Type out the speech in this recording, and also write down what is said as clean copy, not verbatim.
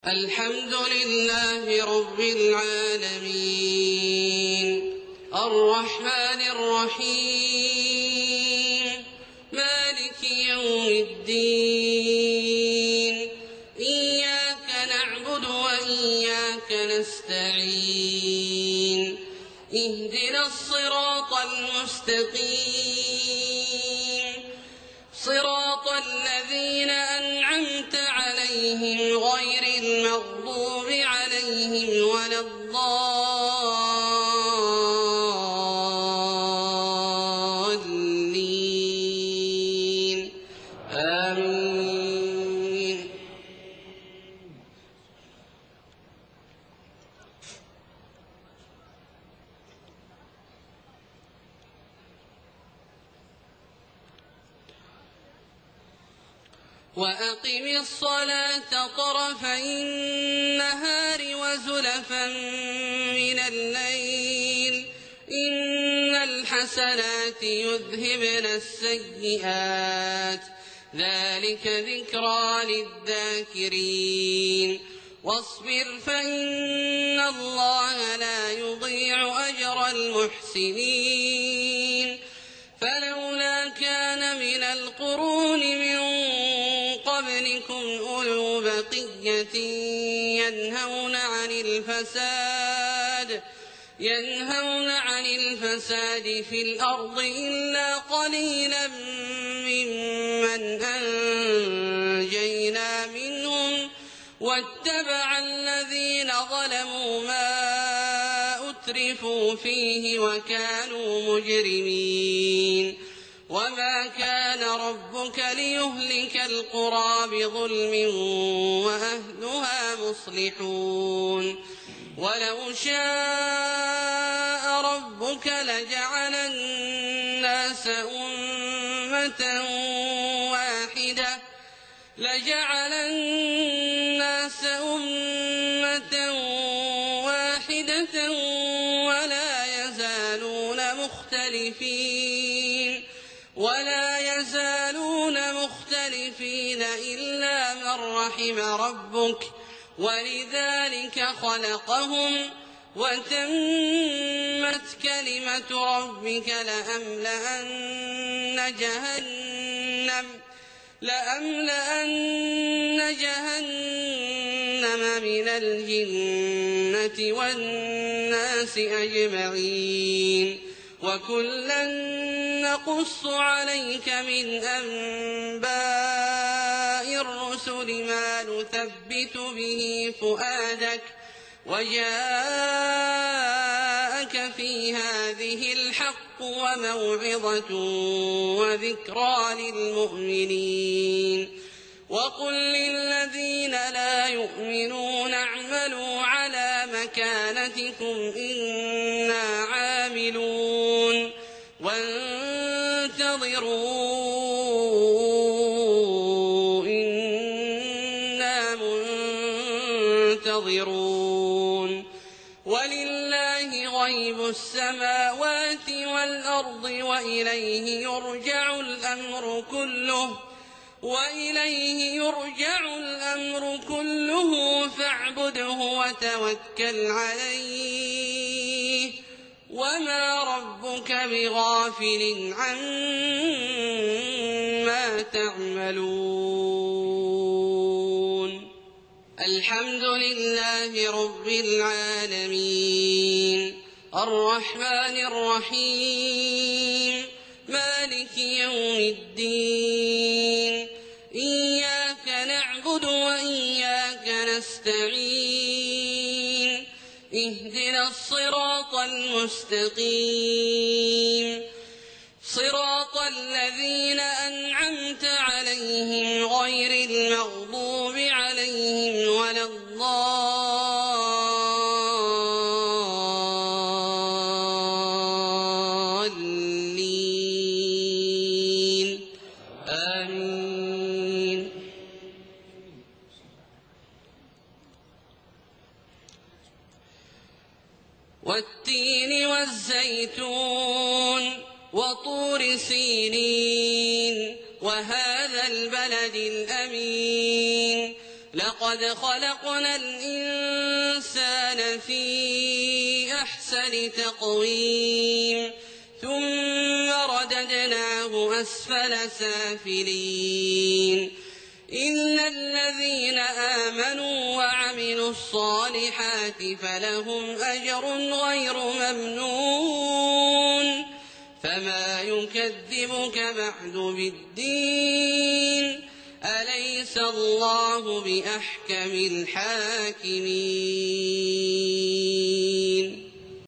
الحمد لله رب العالمين الرحمن الرحيم مالك يوم الدين إياك نعبد وإياك نستعين اهدنا الصراط المستقيم صراط الذين أنعمت عليهم غير المغضوب عليهم ولا الضالين آمين. وأقم الصلاة طرفي النهار وزلفا من الليل إن الحسنات يذهبن السيئات ذلك ذكرى للذاكرين واصبر فإن الله لا يضيع أجر المحسنين فلولا كان من القرون من قبلكم أولو بقية ينهون عن الفساد في الأرض إلا قليلا ممن أنجينا منهم واتبع الذين ظلموا ما أترفوا فيه وكانوا مجرمين وما كان ربك ليهلك القرى بظلم وأهلها مصلحون ولو شاء ربك لجعل الناس أمة واحدة ولا يزالون مختلفين إلا من رحم ربك ولذلك خلقهم وتمت كلمة ربك لأملأن جهنم من الجنة والناس أجمعين وكلا نقص عليك من أنباء الرسل ما نثبت به فؤادك وجاءك في هذه الحق وموعظة وذكرى للمؤمنين وقل للذين لا يؤمنون اعملوا على مكانتكم إنا عاملون وانتظروا إنا منتظرون ولله غيب السماوات والأرض وإليه يرجع الأمر كله فاعبده وتوكل عليه وما ربك بغافل عما تعملون الحمد لله رب العالمين الرحمن الرحيم مالك يوم الدين إياك نعبد وإياك نستعين اهدنا الصراط المستقيم صراط الذين أنعمت عليهم غير المغضوب عليهم ولا الضالين آمين. والتين والزيتون وطور سينين وهذا البلد الأمين لقد خلقنا الإنسان في أحسن تقويم ثم رددناه أسفل سافلين إلا الذين آمنوا وعملوا الصالحات فلهم أجر غير ممنون فما يكذبك بعد بالدين أليس الله بأحكم الحاكمين